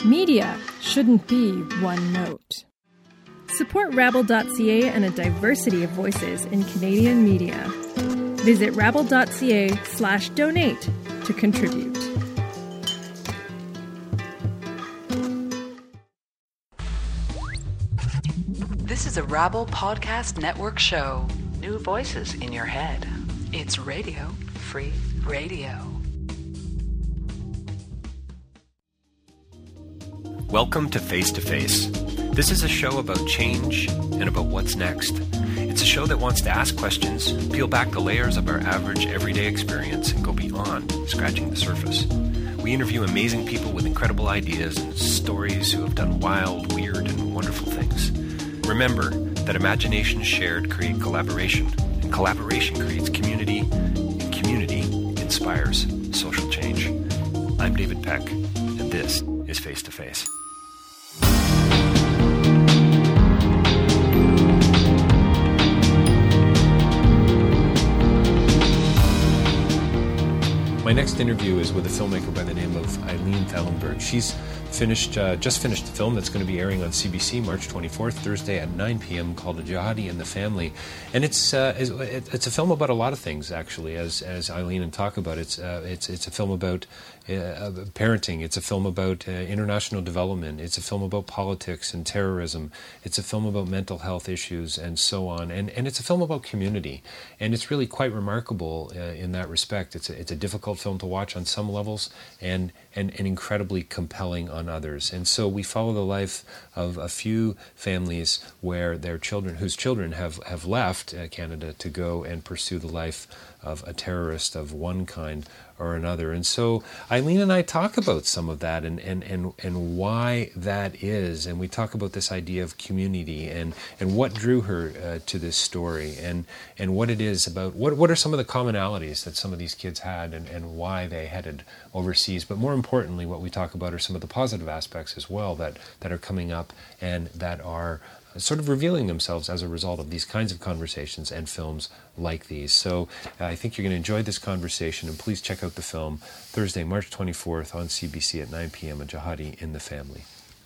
Media shouldn't be one note. Support Rabble.ca and a diversity of voices in Canadian media. Visit rabble.ca/donate to contribute. This is a Rabble Podcast Network show. New voices in your head. It's Radio Free Radio. Welcome to Face to Face. This is a show about change and about what's next. It's a show that wants to ask questions, peel back the layers of our average everyday experience, and go beyond scratching the surface. We interview amazing people with incredible ideas and stories who have done wild, weird, and wonderful things. Remember that imagination shared creates collaboration, and collaboration creates community, and community inspires social change. I'm David Peck, and this is Face to Face. My next interview is with a filmmaker by the name of Eileen Thallenberg. She's just finished a film that's going to be airing on CBC March 24th, Thursday at 9 p.m. called A Jihadi and the Family. And it's a film about a lot of things, actually, as Eileen and talk about. It's a film about parenting. It's a film about international development. It's a film about politics and terrorism. It's a film about mental health issues and so on. And it's a film about community. And it's really quite remarkable in that respect. It's a difficult film to watch on some levels and incredibly compelling on others. And so we follow the life of a few families where whose children have left Canada to go and pursue the life of a terrorist of one kind or another. And so Eileen and I talk about some of that and why that is. And we talk about this idea of community and what drew her to this story and what it is about, what are some of the commonalities that some of these kids had and why they headed overseas. But more importantly, what we talk about are some of the positive aspects as well that are coming up and that are sort of revealing themselves as a result of these kinds of conversations and films like these. So I think you're going to enjoy this conversation, and please check out the film Thursday, March 24th on CBC at 9 p.m., A Jihadi in the Family.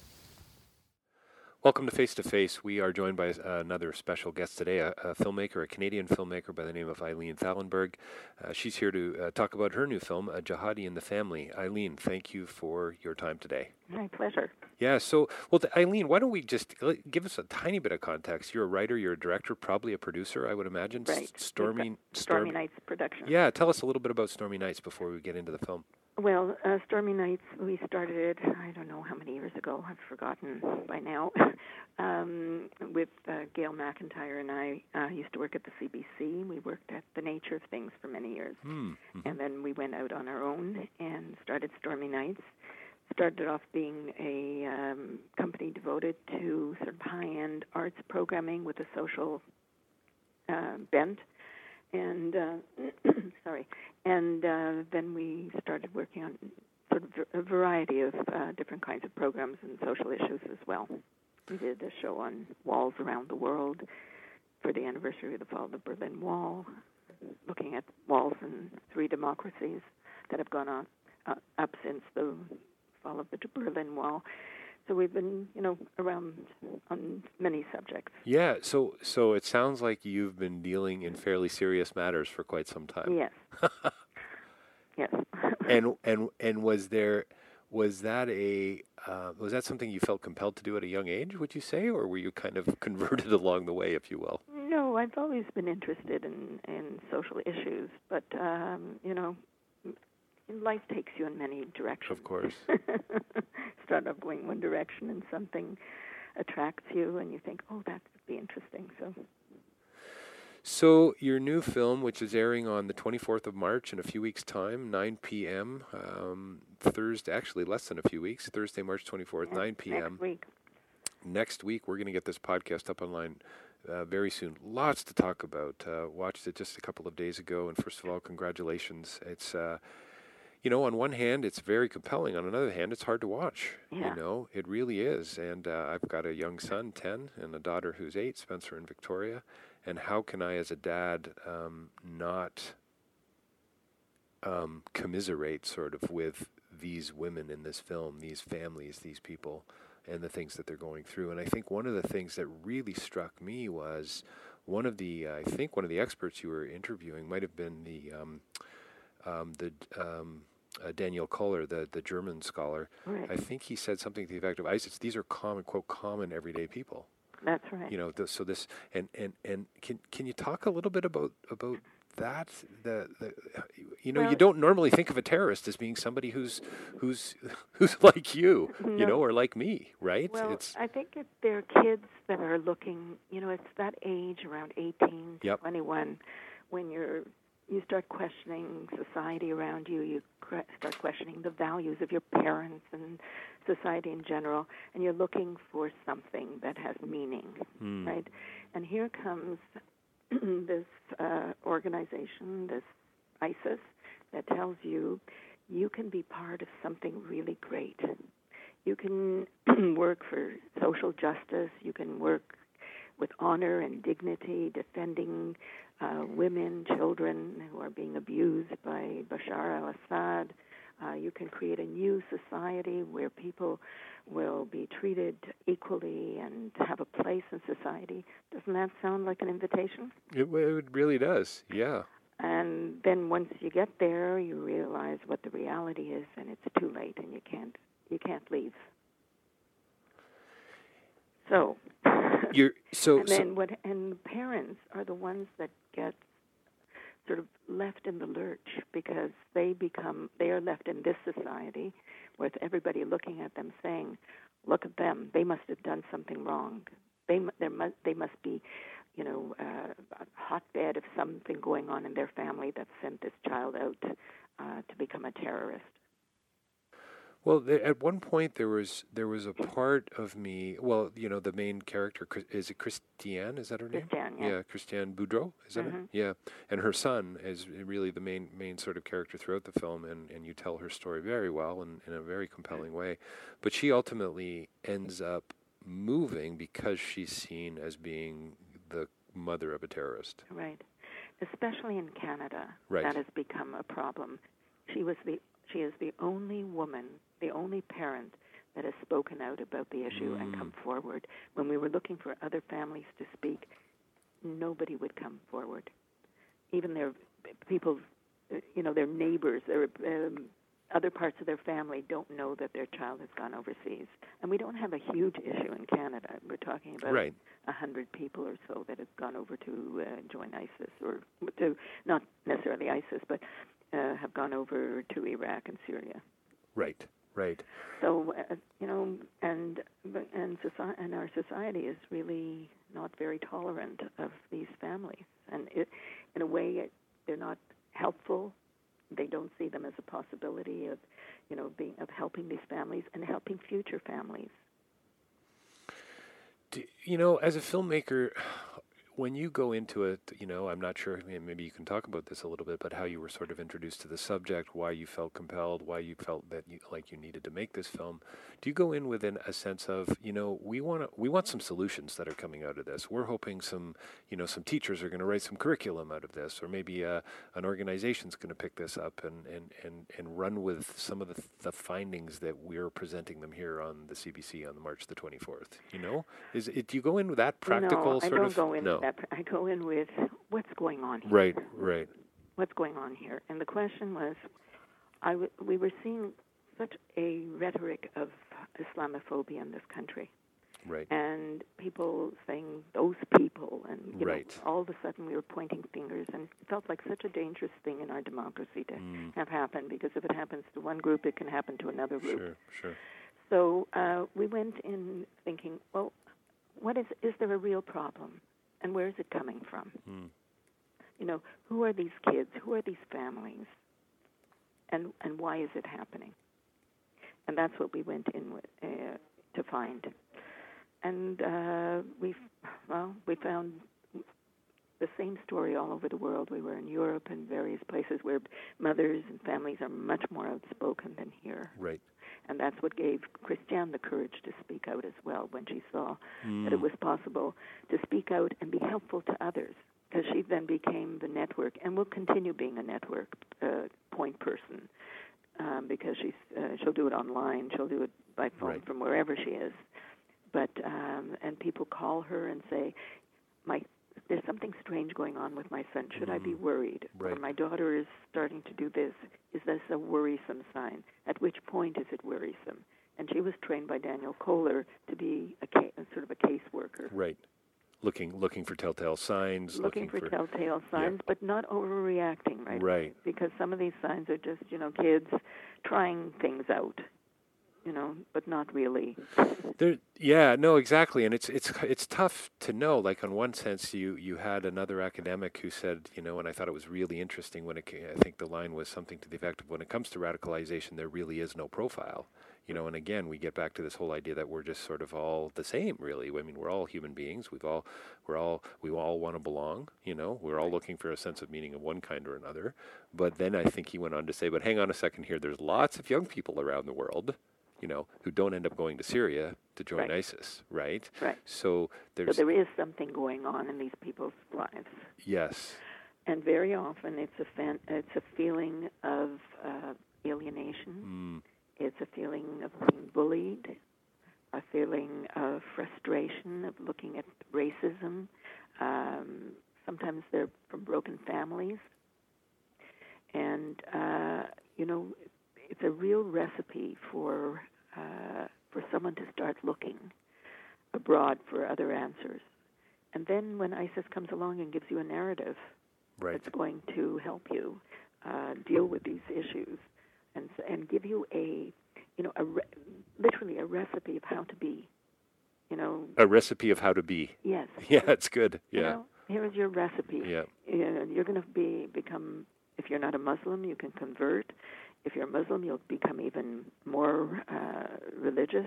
Welcome to Face to Face. We are joined by another special guest today, a filmmaker, a Canadian filmmaker by the name of Eileen Thallenberg. She's here to talk about her new film, A Jihadi in the Family. Eileen, thank you for your time today. My pleasure. Yeah, so, Eileen, why don't we just give us a tiny bit of context? You're a writer, you're a director, probably a producer, I would imagine. Right. Stormy Nights production. Yeah, tell us a little bit about Stormy Nights before we get into the film. Well, Stormy Nights, we started, I don't know how many years ago, I've forgotten by now, with Gail McIntyre and I used to work at the CBC. We worked at The Nature of Things for many years. Mm-hmm. And then we went out on our own and started Stormy Nights. Started off being a company devoted to sort of high-end arts programming with a social bent. And then we started working on sort of a variety of different kinds of programs and social issues as well. We did a show on walls around the world for the anniversary of the fall of the Berlin Wall, looking at walls in 3 democracies that have gone on up since the fall of the Berlin Wall. So we've been, around on many subjects. Yeah, so it sounds like you've been dealing in fairly serious matters for quite some time. Yes. Yes. and was that something you felt compelled to do at a young age, would you say, or were you kind of converted along the way, if you will? No, I've always been interested in social issues, but life takes you in many directions. Of course. Start off going one direction and something attracts you and you think, oh, that would be interesting. So your new film, which is airing on the 24th of March in a few weeks' time, 9 p.m., Thursday, actually less than a few weeks, Thursday, March 24th, 9 p.m. Next week, we're going to get this podcast up online very soon. Lots to talk about. Watched it just a couple of days ago, and first of all, congratulations. It's on one hand, it's very compelling. On another hand, it's hard to watch. Yeah. It really is. And I've got a young son, 10, and a daughter who's 8, Spencer and Victoria. And how can I, as a dad, not commiserate sort of with these women in this film, these families, these people, and the things that they're going through. And I think one of the things that really struck me was one of the experts you were interviewing might have been Daniel Kohler, the German scholar. Right. I think he said something to the effect of, ISIS, these are common, quote, common everyday people. That's right. You know, so this, and can you talk a little bit about that? You know, well, you don't normally think of a terrorist as being somebody who's like you, no. you know, or like me, right? Well, I think they're kids that are looking, you know, it's that age around 18 to 21 when you start questioning society around you. You start questioning the values of your parents and society in general, and you're looking for something that has meaning, right? And here comes this organization, this ISIS, that tells you you can be part of something really great. You can work for social justice. You can work with honor and dignity, defending women, children who are being abused by Bashar al-Assad. You can create a new society where people will be treated equally and have a place in society. Doesn't that sound like an invitation? It really does, yeah. And then once you get there, you realize what the reality is, and it's too late, and you can't leave. So, and parents are the ones that get sort of left in the lurch because they are left in this society with everybody looking at them saying, "Look at them! They must have done something wrong. They must be, you know, a hotbed of something going on in their family that sent this child out to become a terrorist." Well, at one point there was a part of me. Well, you know, the main character is it Christiane? Is that her name? Christiane, yeah. Yeah, Christiane Boudreau. Is that it? Yeah, and her son is really the main sort of character throughout the film, and you tell her story very well and in a very compelling way. But she ultimately ends up moving because she's seen as being the mother of a terrorist. Right, especially in Canada, right. That has become a problem. She is the only woman, the only parent that has spoken out about the issue and come forward. When we were looking for other families to speak, nobody would come forward. Even their people, you know, their neighbors, their other parts of their family don't know that their child has gone overseas. And we don't have a huge issue in Canada. We're talking about 100 people or so that have gone over to join ISIS, or to not necessarily ISIS, but have gone over to Iraq and Syria. Right. So you know, and our society is really not very tolerant of these families, and in a way, they're not helpful. They don't see them as a possibility of, you know, of helping these families and helping future families. You know, as a filmmaker, when you go into it, you know, I'm not sure, maybe you can talk about this a little bit, but how you were sort of introduced to the subject, why you felt compelled, why you felt that you needed to make this film. Do you go in with a sense of, you know, we want some solutions that are coming out of this. We're hoping some teachers are going to write some curriculum out of this, or maybe an organization's going to pick this up and run with some of the findings that we're presenting them here on the CBC on March the 24th. You know, do you go in with that practical sort of? No, I don't go in with that. I go in with what's going on here. Right. What's going on here? And the question was, we were seeing such a rhetoric of Islamophobia in this country. Right. And people saying those people, and you know, all of a sudden we were pointing fingers, and it felt like such a dangerous thing in our democracy to have happen, because if it happens to one group, it can happen to another group. Sure. So we went in thinking, well, is there a real problem, and where is it coming from? You know, who are these kids? Who are these families? And why is it happening? And that's what we went in with, to find. And we found the same story all over the world. We were in Europe and various places where mothers and families are much more outspoken than here. Right. And that's what gave Christiane the courage to speak out as well when she saw that it was possible to speak out and be helpful to others, because she then became the network and will continue being a network point person because she'll do it online. She'll do it by phone from wherever she is. But and people call her and say, there's something strange going on with my son. Should I be worried? Right. Or my daughter is starting to do this. Is this a worrisome sign? At which point is it worrisome? And she was trained by Daniel Kohler to be sort of a caseworker. Right. Looking for telltale signs. Looking for telltale signs, but not overreacting, right? Right. Because some of these signs are just, kids trying things out, but not really. Exactly, and it's tough to know. Like on one sense, you had another academic who said, and I thought it was really interesting when I think the line was something to the effect of, when it comes to radicalization, there really is no profile. And again, we get back to this whole idea that we're just sort of all the same, really. I mean, we're all human beings. We all want to belong. We're all looking for a sense of meaning of one kind or another. But then I think he went on to say, but hang on a second here. There's lots of young people around the world, who don't end up going to Syria to join ISIS, right? Right. So there is something going on in these people's lives. Yes. And very often it's a feeling of alienation. It's a feeling of being bullied, a feeling of frustration, of looking at racism. Sometimes they're from broken families. And, it's a real recipe for someone to start looking abroad for other answers. And then when ISIS comes along and gives you a narrative that's going to help you deal with these issues, and give you literally a recipe of how to be, A recipe of how to be. Yes. Yeah, it's good. Yeah. Here's your recipe. Yeah. You're going to become, if you're not a Muslim, you can convert. If you're a Muslim, you'll become even more religious,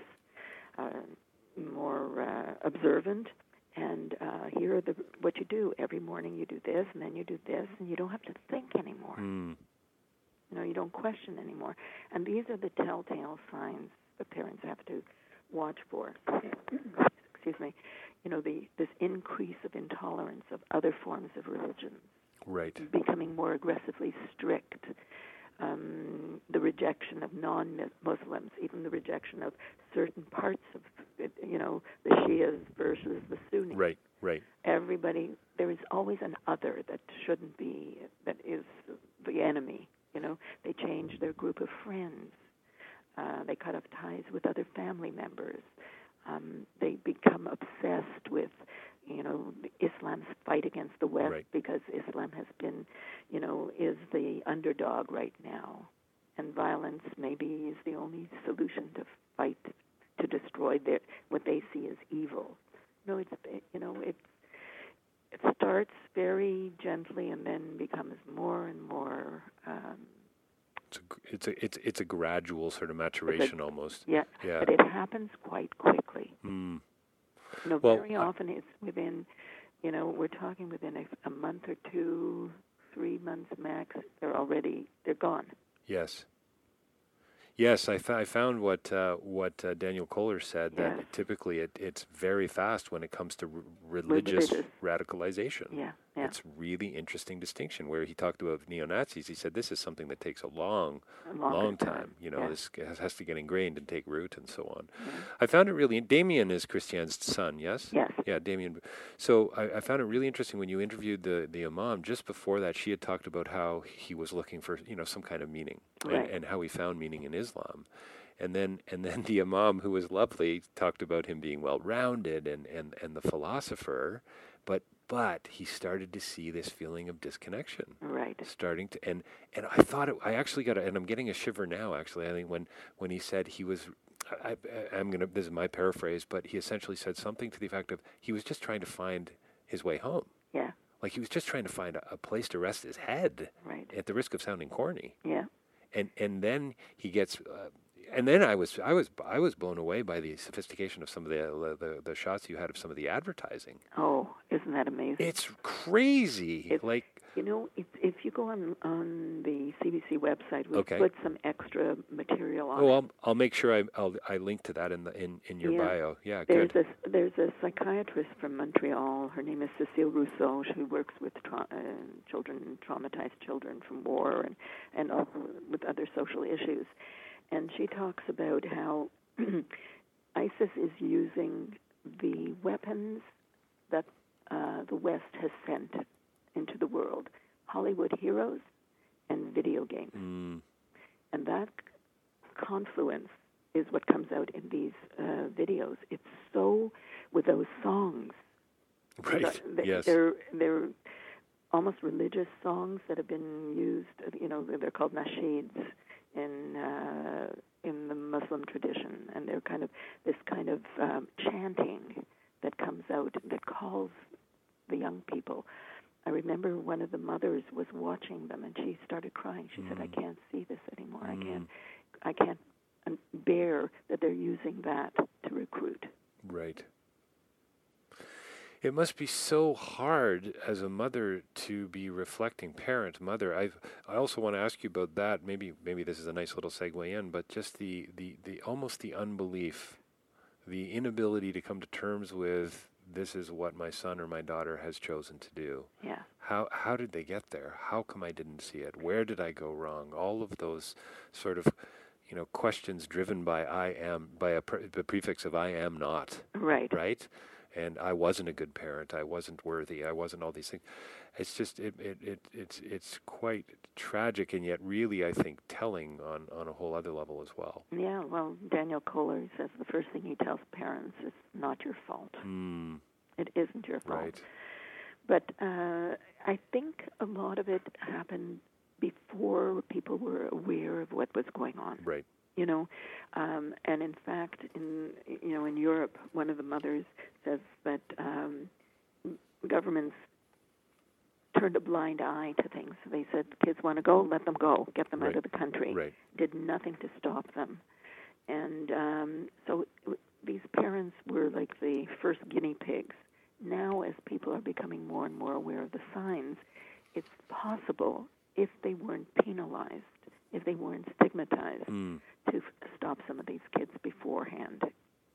more observant. And here are what you do. Every morning you do this, and then you do this, and you don't have to think anymore. You don't question anymore. And these are the telltale signs that parents have to watch for. Excuse me. This increase of intolerance of other forms of religion. Right. Becoming more aggressively strict. The rejection of non-Muslims, even the rejection of certain parts of, the Shias versus the Sunnis. Right, right. Everybody, there is always an other that shouldn't be, that is the enemy. They change their group of friends. They cut off ties with other family members. They become obsessed with, Islam's fight against the West because Islam has been, is the underdog right now. And violence maybe is the only solution to fight, to destroy what they see as evil. It starts very gently and then becomes more and more. It's a gradual sort of maturation almost. Yeah, but it happens quite quickly. Very often it's within, we're talking within a month or 2, 3 months max. They're gone. Yes. Yes, I found what Daniel Kohler said, that typically it's very fast when it comes to religious radicalization. Yeah. It's really interesting distinction. Where he talked about neo-Nazis, he said this is something that takes a long time. This has to get ingrained and take root and so on. Yeah. I found it really. Damien is Christian's son, yes? Yes. Yeah, Damien. So I found it really interesting when you interviewed the imam. Just before that, she had talked about how he was looking for some kind of meaning, and how he found meaning in Islam. And then the imam, who was lovely, talked about him being well-rounded and the philosopher, but he started to see this feeling of disconnection. Right. Starting to, and I thought I actually got and I'm getting a shiver now, actually. I think when he said he was, this is my paraphrase, but he essentially said something to the effect of he was just trying to find his way home. Yeah. Like he was just trying to find a place to rest his head. Right. At the risk of sounding corny. Yeah. And then he gets, and then I was blown away by the sophistication of some of the shots you had of some of the advertising. Oh, isn't that amazing? It's crazy. You know, if you go on the CBC website, we'll Okay. put some extra material on it. Oh, I'll make sure I link to that in your bio. Yeah, good. There's a psychiatrist from Montreal. Her name is Cécile Rousseau. She works with traumatized children from war and also with other social issues. And she talks about how ISIS is using the weapons that the West has sent into the world, Hollywood heroes and video games. And that confluence is what comes out in these videos. It's so, with those songs. Right, yes. They're almost religious songs that have been used, they're called nasheeds in the Muslim tradition, and they're kind of this kind of chanting that comes out that calls the young people. I remember one of the mothers was watching them, and she started crying. She said, "I can't see this anymore. I can't bear that they're using that to recruit." Right. It must be so hard as a mother to be reflecting, mother. I also want to ask you about that. Maybe this is a nice little segue in, but just the almost the unbelief, the inability to come to terms with, this is what my son or my daughter has chosen to do. Yeah. How did they get there? How come I didn't see it? Where did I go wrong? All of those sort of, questions driven by the prefix of I am not. Right. Right? And I wasn't a good parent. I wasn't worthy. I wasn't all these things. It's just it's quite tragic, and yet really, I think, telling on a whole other level as well. Yeah. Well, Daniel Kohler says the first thing he tells parents is not your fault. It isn't your fault. Right. But I think a lot of it happened before people were aware of what was going on. Right. And in fact, in Europe, one of the mothers says that governments turned a blind eye to things. They said, kids want to go, let them go, get them out of the country. Right. Did nothing to stop them. And so these parents were like the first guinea pigs. Now, as people are becoming more and more aware of the signs, it's possible, if they weren't penalized, if they weren't stigmatized, to stop some of these kids beforehand.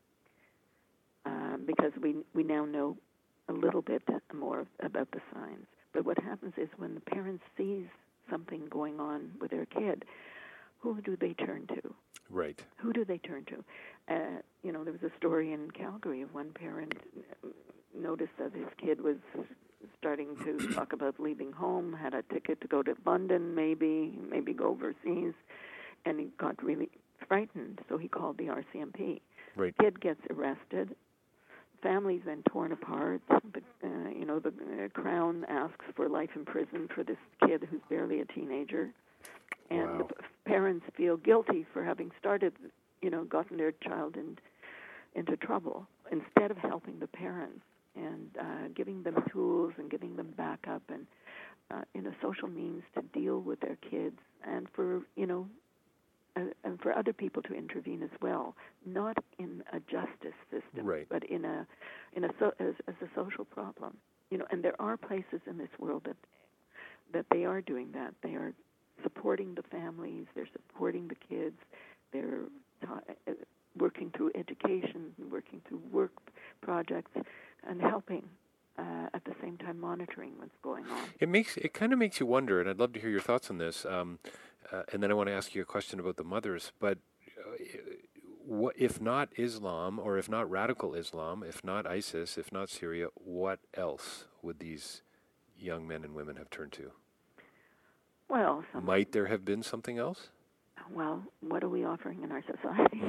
Because we now know a little bit more about the signs. But what happens is when the parent sees something going on with their kid, who do they turn to? Right. Who do they turn to? There was a story in Calgary of one parent noticed that his kid was starting to talk about leaving home, had a ticket to go to London, maybe go overseas, and he got really frightened, so he called the RCMP. Right. Kid gets arrested. Family's then torn apart. The Crown asks for life in prison for this kid who's barely a teenager. And the parents feel guilty for having gotten their child into trouble, instead of helping the parents and giving them tools and giving them backup and social means to deal with their kids, and for and for other people to intervene as well, not in a justice system, right, but as a social problem. And there are places in this world that they are doing that. They are supporting the families. They're supporting the kids. They're working through education, working through work projects, and helping at the same time monitoring what's going on. It kind of makes you wonder, and I'd love to hear your thoughts on this. And then I want to ask you a question about the mothers. But what, if not Islam, or if not radical Islam, if not ISIS, if not Syria, what else would these young men and women have turned to? Well, might there have been something else? Well, what are we offering in our society?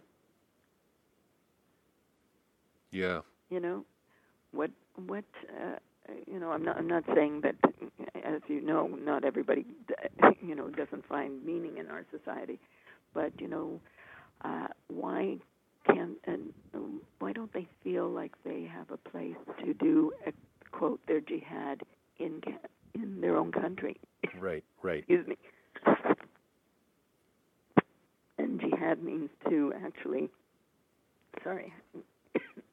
Yeah. I'm not saying that, as you know, not everybody, doesn't find meaning in our society, but why don't they feel like they have a place to do, quote, their jihad in their own country? Right. Excuse me. And jihad means to actually,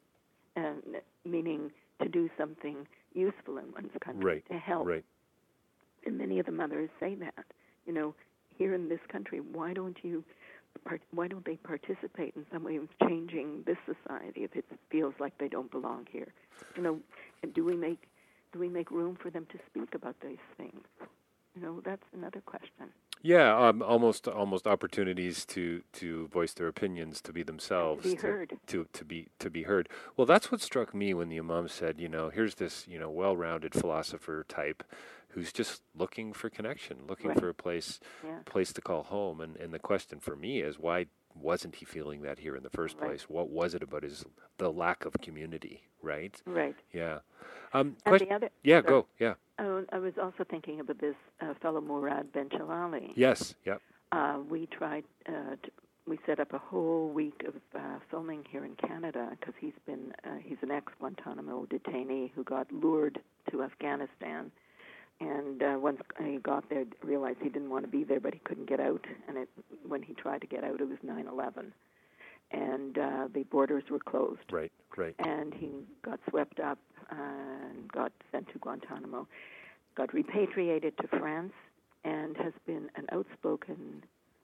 meaning to do something useful in one's country, to help. Right. And many of the mothers say that, here in this country, why don't they participate in some way of changing this society if it feels like they don't belong here? And do we make room for them to speak about these things? That's another question. Yeah, almost opportunities to voice their opinions, to be themselves, to be heard, to be heard. Well, that's what struck me when the Imam said, here's this well-rounded philosopher type who's just looking for connection, looking for a place to call home. And the question for me is, why wasn't he feeling that here in the first place? What was it about the lack of community, right? Right. Yeah. And the other, go. Yeah. I was also thinking about this fellow Murad Ben-Jalali. Yes. Yep. We tried. We set up a whole week of filming here in Canada because he's an ex-Guantanamo detainee who got lured to Afghanistan, and once he got there, realized he didn't want to be there, but he couldn't get out. And when he tried to get out, it was 9/11. And the borders were closed. Right. And he got swept up and got sent to Guantanamo, got repatriated to France, and has been an outspoken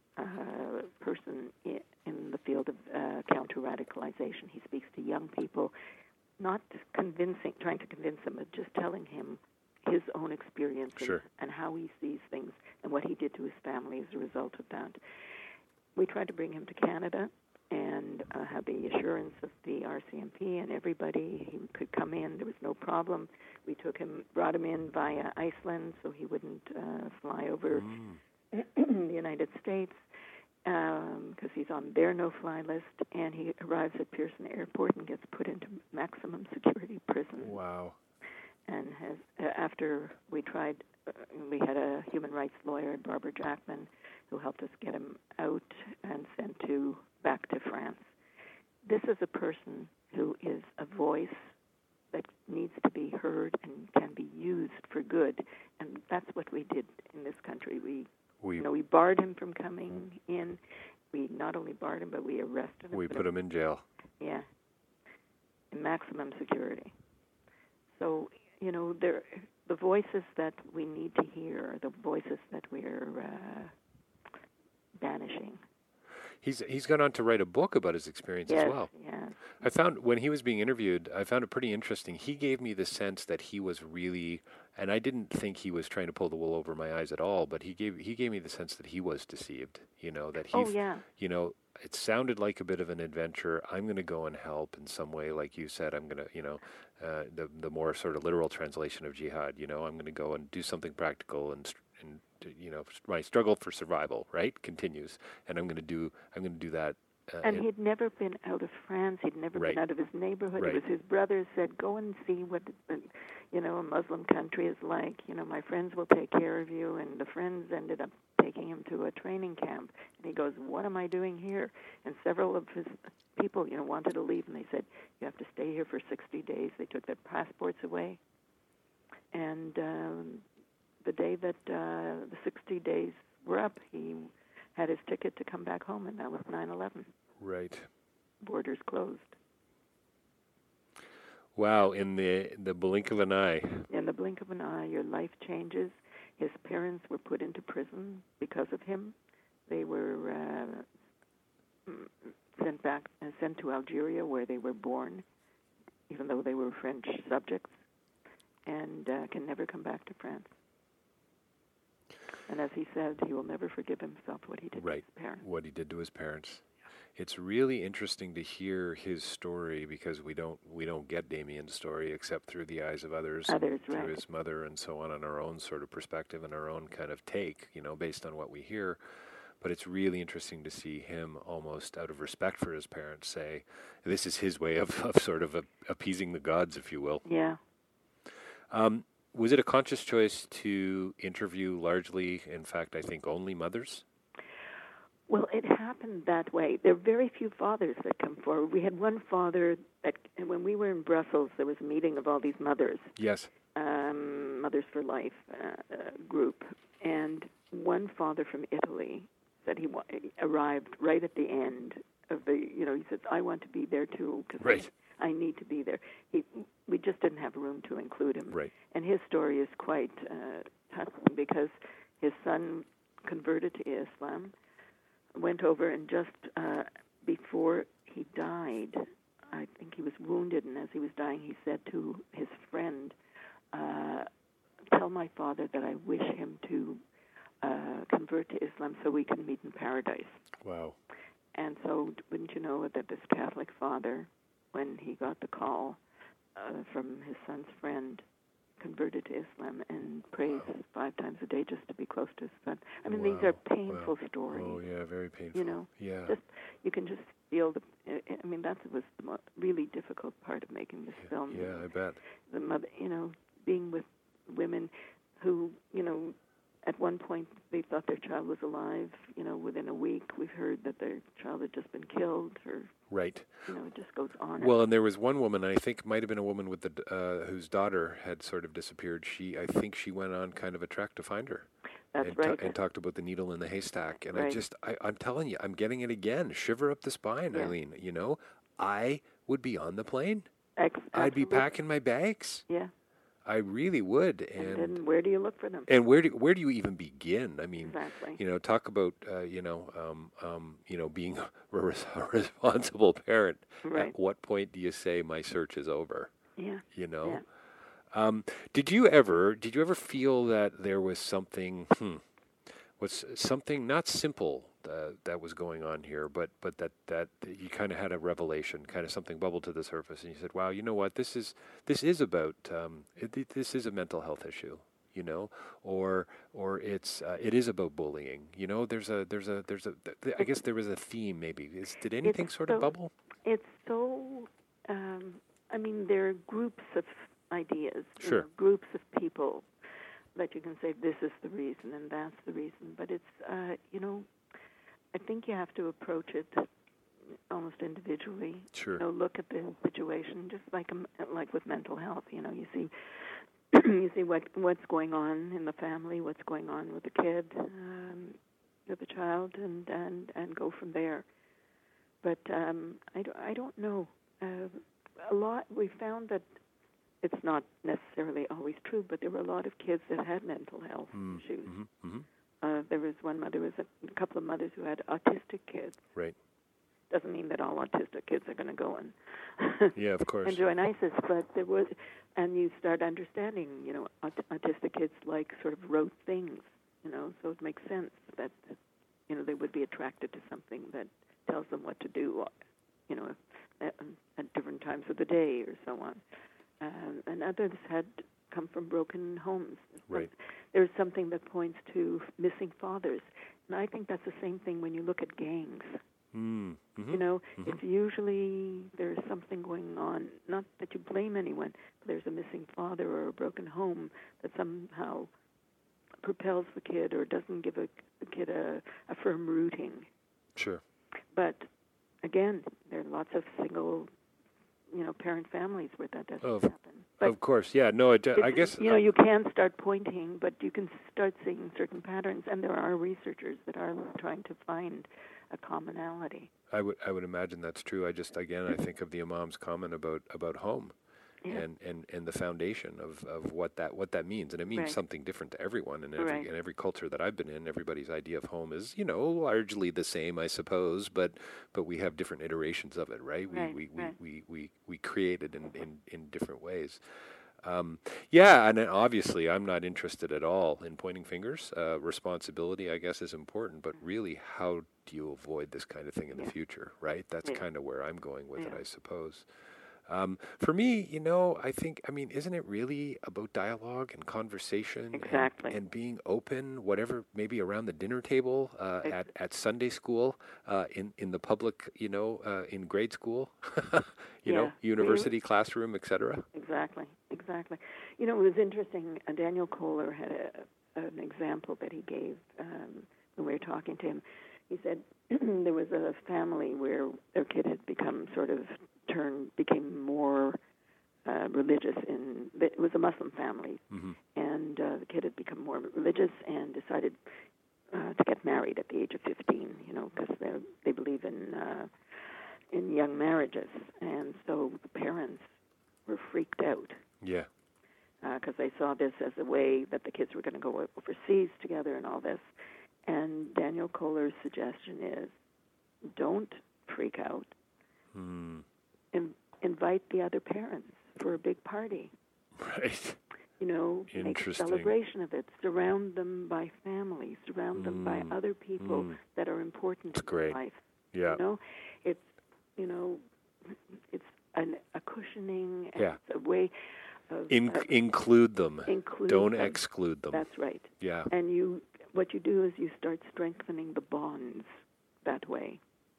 person in the field of counter-radicalization. He speaks to young people, not trying to convince them, but just telling him his own experience and how he sees things and what he did to his family as a result of that. We tried to bring him to Canada and had the assurance of the RCMP and everybody he could come in. There was no problem. We brought him in via Iceland so he wouldn't fly over the United States because he's on their no-fly list, and he arrives at Pearson Airport and gets put into maximum security prison. Wow. And after we tried, we had a human rights lawyer, Barbara Jackman, who helped us get him out and sent back to France. This is a person who is a voice that needs to be heard and can be used for good, and that's what we did in this country. We barred him from coming in. We not only barred him, but we arrested him. We put him in jail. Yeah, in maximum security. So, the voices that we need to hear are the voices that we're banishing. He's gone on to write a book about his experience as well. Yes. I found when he was being interviewed, I found it pretty interesting. He gave me the sense that he was really, and I didn't think he was trying to pull the wool over my eyes at all, but he gave me the sense that he was deceived, that he, it sounded like a bit of an adventure. I'm going to go and help in some way, like you said. I'm going to, the more sort of literal translation of jihad, I'm going to go and do something practical and my struggle for survival, right, continues, and I'm going to do that. And he'd never been out of France. He'd never been out of his neighborhood. It was his brothers said, "Go and see what a Muslim country is like. My friends will take care of you." And the friends ended up taking him to a training camp. And he goes, "What am I doing here?" And several of his people, wanted to leave, and they said, "You have to stay here for 60 days." They took their passports away, and the day that the 60 days were up, he had his ticket to come back home, and that was 9/11. Right. Borders closed. Wow, in the blink of an eye. In the blink of an eye, your life changes. His parents were put into prison because of him. They were sent to Algeria, where they were born, even though they were French subjects, and can never come back to France. And as he said, he will never forgive himself what he did to his parents. What he did to his parents. It's really interesting to hear his story because we don't get Damien's story except through the eyes of others through his mother and so on our own sort of perspective and our own kind of take, based on what we hear. But it's really interesting to see him almost out of respect for his parents say, this is his way of sort of appeasing the gods, if you will. Yeah. Was it a conscious choice to interview largely, in fact, I think only mothers? Well, it happened that way. There are very few fathers that come forward. We had one father that, when we were in Brussels, there was a meeting of all these mothers. Yes. Mothers for Life group. And one father from Italy said he arrived right at the end of the, he said, I want to be there too. Because I need to be there. We just didn't have room to include him. Right. And his story is quite touching because his son converted to Islam, went over, and just before he died, I think he was wounded, and as he was dying, he said to his friend, tell my father that I wish him to convert to Islam so we can meet in paradise. Wow. And so wouldn't you know that this Catholic father, when he got the call from his son's friend, converted to Islam and prays 5 times a day just to be close to his son. I mean, these are painful stories. Oh, yeah, very painful. You know, you can just feel I mean, that was the really difficult part of making this film. Yeah, I bet. The mother, being with women who, at one point they thought their child was alive. Within a week we've heard that their child had just been killed, or right. It just goes on. Well, and there was one woman, I think, might have been a woman with whose daughter had sort of disappeared. I think she went on kind of a trek to find her. That's right. And talked about the needle in the haystack. And right. I'm telling you, I'm getting it again. Shiver up the spine, yeah. Eileen. I would be on the plane. I'd be packing my bags. Yeah. I really would. And then where do you look for them? And where do you even begin? I mean, exactly. Talk about being a responsible parent. Right. At what point do you say my search is over? Yeah. Yeah. Did you ever feel that there was something not simple that was going on here, but that you kind of had a revelation, kind of something bubbled to the surface, and you said, "Wow, you know what? This is about this is a mental health issue, or it is about bullying. There's a I guess there was a theme maybe. Did anything sort of bubble? It's so. I mean, there are groups of ideas, sure, groups of people that you can say this is the reason and that's the reason, but it's I think you have to approach it almost individually. Sure. Look at the situation, just like with mental health. You see you see what's going on in the family, what's going on with the kid, with the child, and go from there. But I don't know. A lot we found that it's not necessarily always true, but there were a lot of kids that had mental health issues. Mm-hmm, mm-hmm. There was one mother, a couple of mothers who had autistic kids. Right. Doesn't mean that all autistic kids are going to go and yeah, of course, and join ISIS, but there was, and you start understanding, autistic kids like sort of rote things, so it makes sense that, they would be attracted to something that tells them what to do, at different times of the day or so on. And others had come from broken homes. Right. There's something that points to missing fathers. And I think that's the same thing when you look at gangs. Mm-hmm. It's usually there's something going on, not that you blame anyone, but there's a missing father or a broken home that somehow propels the kid or doesn't give the kid a firm rooting. Sure. But, again, there are lots of single parent families where that doesn't happen. But of course, yeah. No, I guess you can start pointing, but you can start seeing certain patterns, and there are researchers that are trying to find a commonality. I would imagine that's true. I think of the Imam's comment about home, yeah. and the foundation of what that means, and it means right. something different to everyone, and right. in every culture that I've been in, everybody's idea of home is largely the same, I suppose, but we have different iterations of it, right? We create it in different ways. And obviously I'm not interested at all in pointing fingers. Responsibility, I guess, is important, but really, how do you avoid this kind of thing in the future, right? That's kind of where I'm going with it, I suppose. For me, isn't it really about dialogue and conversation exactly. and being open, whatever, maybe around the dinner table, at Sunday school, in the public, in grade school, university classroom, etc. Exactly. It was interesting. Daniel Kohler had an example that he gave when we were talking to him. He said there was a family where their kid had become became more religious. It was a Muslim family, mm-hmm. and the kid had become more religious and decided to get married at the age of 15. Because they believe in young marriages, and so the parents were freaked out. Yeah. because they saw this as a way that the kids were going to go overseas together and all this. And Daniel Kohler's suggestion is, don't freak out. Invite the other parents for a big party. Right. Make a celebration of it. Surround them by family. Surround them by other people that are important in their life. Yeah. It's a cushioning. And it's a way of include them. Don't them. exclude them. That's right. Yeah. And what you do is you start strengthening the bonds that way.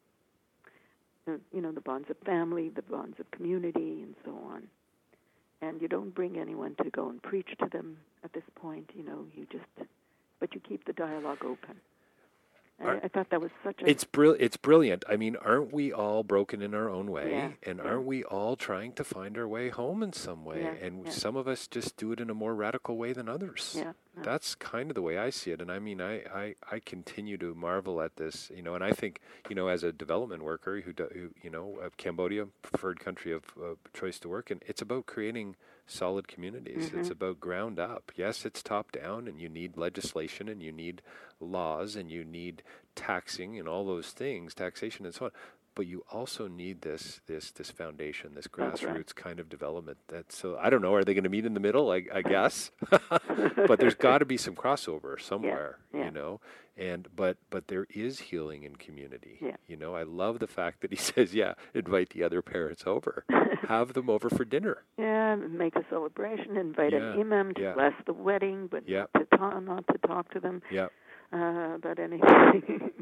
The bonds of family, the bonds of community, and so on. And you don't bring anyone to go and preach to them at this point, but you keep the dialogue open. I thought that was It's brilliant. I mean, aren't we all broken in our own way? Yeah, and aren't we all trying to find our way home in some way? Yeah, and some of us just do it in a more radical way than others. Yeah. That's kind of the way I see it. And I mean, I continue to marvel at this, and I think, as a development worker who Cambodia, preferred country of choice to work in, it's about creating solid communities. It's about ground up. Yes, it's top down, and you need legislation, and you need laws, and you need taxing and all those things, taxation and so on. But you also need this foundation, this grassroots kind of development. So I don't know. Are they going to meet in the middle? I guess, but there's got to be some crossover somewhere, But there is healing in community. Yeah. I love the fact that he says, invite the other parents over, have them over for dinner. Yeah, make a celebration, invite an imam to bless the wedding, but not to talk to them about anything,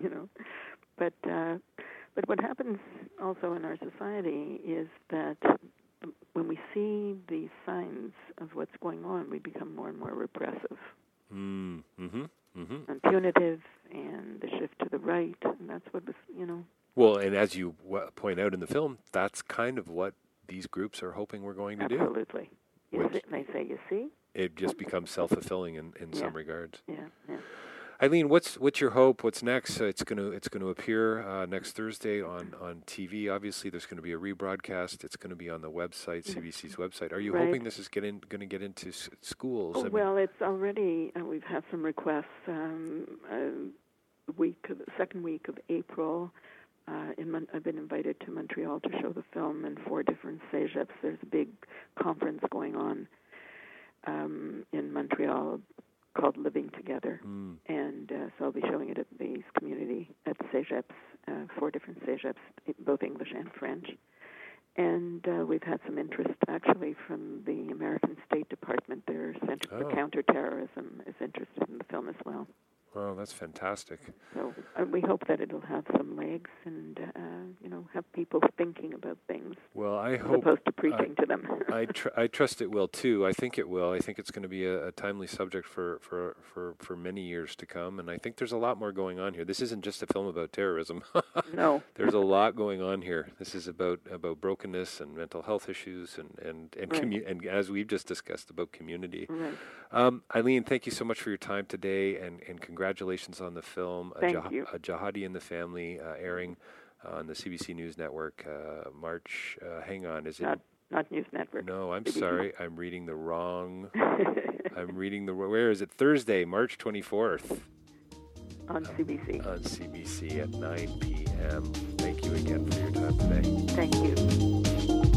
But what happens also in our society is that when we see the signs of what's going on, we become more and more repressive and punitive, and the shift to the right, and that's what was, Well, and as you point out in the film, that's kind of what these groups are hoping we're going to do. Absolutely. They say, you see? It just becomes self-fulfilling in some regards. Yeah. Eileen, what's your hope? What's next? It's going to appear next Thursday on TV. Obviously, there's going to be a rebroadcast. It's going to be on the website, CBC's website. Are you hoping this is going to get into schools? It's already. We've had some requests. Second week of April. I've been invited to Montreal to show the film in 4 different cégeps. There's a big conference going on in Montreal called Living Together, and so I'll be showing it at these at cégeps, 4 different cégeps, both English and French. And we've had some interest, actually, from the American State Department. Their Center for Counterterrorism is interested in the film as well. Well, that's fantastic. So we hope that it'll have some legs and, have people thinking about things. Well, I hope. As opposed to preaching to them. I trust it will, too. I think it will. I think it's going to be a timely subject for many years to come. And I think there's a lot more going on here. This isn't just a film about terrorism. No. There's a lot going on here. This is about brokenness and mental health issues and and as we've just discussed, about community. Right. Eileen, thank you so much for your time today, and congratulations on the film, Thank you. A Jihadi in the Family, airing on the CBC News Network, March. Hang on, is it? Not News Network. No, I'm sorry. I'm reading the wrong. Where is it? Thursday, March 24th. On CBC. On CBC at 9 p.m. Thank you again for your time today. Thank you.